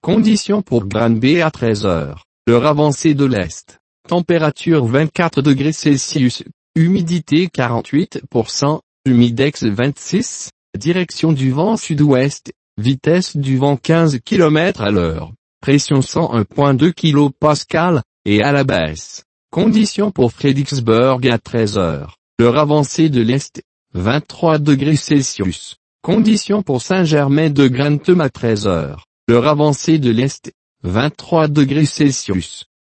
Conditions pour Granby à 13 heures. L'heure avancée de l'Est. Température 24 degrés Celsius. Humidité 48%. Humidex 26. Direction du vent sud-ouest. Vitesse du vent 15 km à l'heure. Pression 101.2 kPa, et à la baisse. Conditions pour Fredericksburg à 13 heures. L'heure avancée de l'Est. 23 degrés Celsius. Conditions pour Saint-Germain de Grantham à 13 heures. L'heure avancée de l'Est. 23 degrés Celsius.